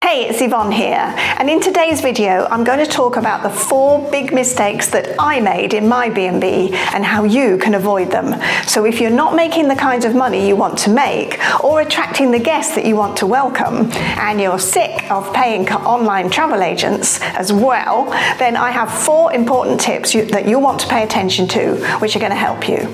Hey, it's Yvonne here, and in today's video I'm going to talk about the 4 big mistakes that I made in my B&B and how you can avoid them. So if you're not making the kinds of money you want to make or attracting the guests that you want to welcome, and you're sick of paying online travel agents as well, then I have 4 important tips that you'll want to pay attention to, which are going to help you.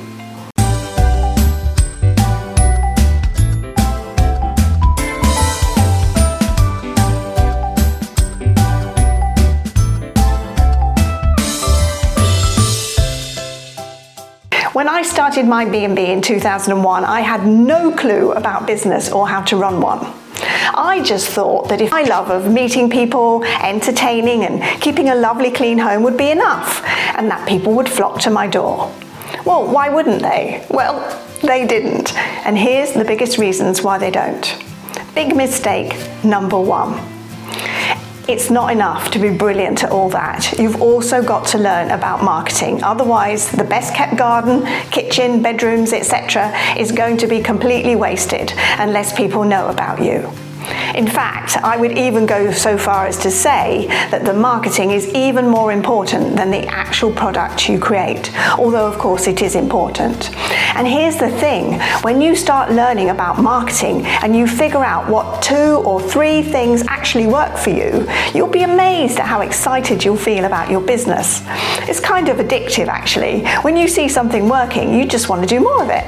When I started my B&B in 2001, I had no clue about business or how to run one. I just thought that if my love of meeting people, entertaining and keeping a lovely clean home would be enough, and that people would flock to my door. Well, why wouldn't they? Well, they didn't. And here's the biggest reasons why they don't. Big mistake number 1. It's not enough to be brilliant at all that. You've also got to learn about marketing. Otherwise, the best kept garden, kitchen, bedrooms, etc. is going to be completely wasted unless people know about you. In fact, I would even go so far as to say that the marketing is even more important than the actual product you create, although of course it is important. And here's the thing, when you start learning about marketing and you figure out what 2 or 3 things actually work for you, you'll be amazed at how excited you'll feel about your business. It's kind of addictive actually. When you see something working, you just want to do more of it.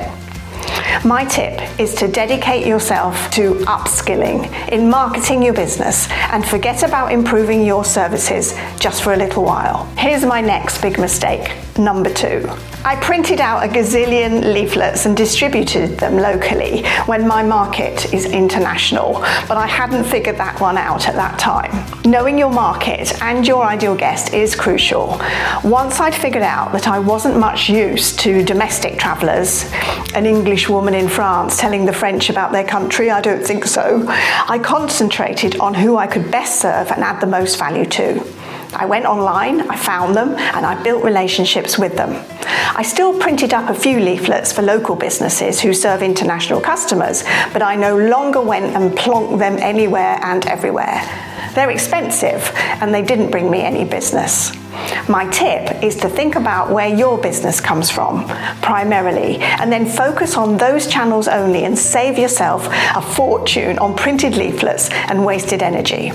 My tip is to dedicate yourself to upskilling in marketing your business and forget about improving your services just for a little while. Here's my next big mistake, number 2. I printed out a gazillion leaflets and distributed them locally when my market is international, but I hadn't figured that one out at that time. Knowing your market and your ideal guest is crucial. Once I'd figured out that I wasn't much use to domestic travellers, an English woman in France telling the French about their country, I don't think so, I concentrated on who I could best serve and add the most value to. I went online, I found them, and I built relationships with them. I still printed up a few leaflets for local businesses who serve international customers, but I no longer went and plonked them anywhere and everywhere. They're expensive, and they didn't bring me any business. My tip is to think about where your business comes from, primarily, and then focus on those channels only and save yourself a fortune on printed leaflets and wasted energy.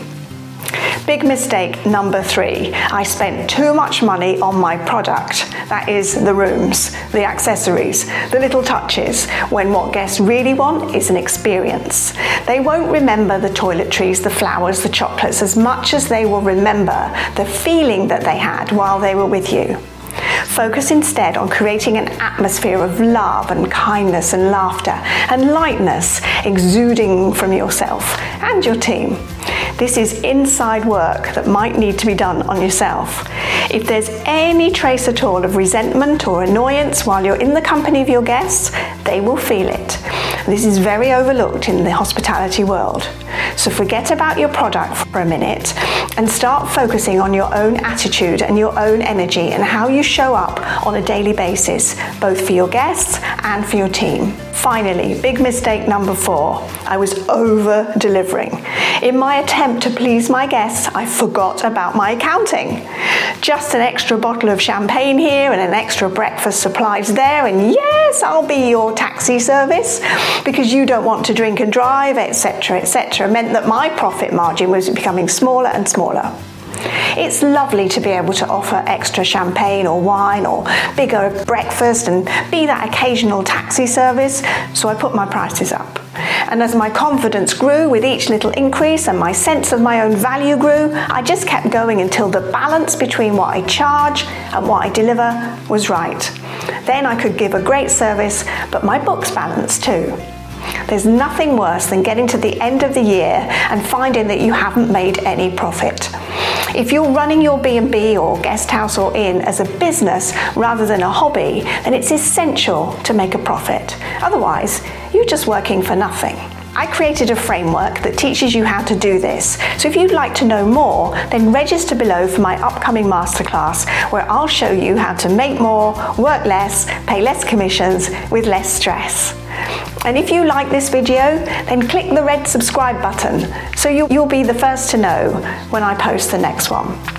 Big mistake number 3. I spent too much money on my product. That is the rooms, the accessories, the little touches, when what guests really want is an experience. They won't remember the toiletries, the flowers, the chocolates as much as they will remember the feeling that they had while they were with you. Focus instead on creating an atmosphere of love and kindness and laughter and lightness exuding from yourself and your team. This is inside work that might need to be done on yourself. If there's any trace at all of resentment or annoyance while you're in the company of your guests, they will feel it. This is very overlooked in the hospitality world. So forget about your product for a minute and start focusing on your own attitude and your own energy and how you show up on a daily basis, both for your guests and for your team. Finally, big mistake number 4, I was over-delivering. In my attempt to please my guests, I forgot about my accounting. Just an extra bottle of champagne here and an extra breakfast supplies there, and yes, I'll be your taxi service because you don't want to drink and drive, etc., etc., meant that my profit margin was becoming smaller and smaller. It's lovely to be able to offer extra champagne or wine or bigger breakfast and be that occasional taxi service, so I put my prices up. And as my confidence grew with each little increase and my sense of my own value grew, I just kept going until the balance between what I charge and what I deliver was right. Then I could give a great service, but my books balanced too. There's nothing worse than getting to the end of the year and finding that you haven't made any profit. If you're running your B&B or guest house or inn as a business rather than a hobby, then it's essential to make a profit. Otherwise, you're just working for nothing. I created a framework that teaches you how to do this. So if you'd like to know more, then register below for my upcoming masterclass where I'll show you how to make more, work less, pay less commissions with less stress. And if you like this video, then click the red subscribe button so you'll be the first to know when I post the next one.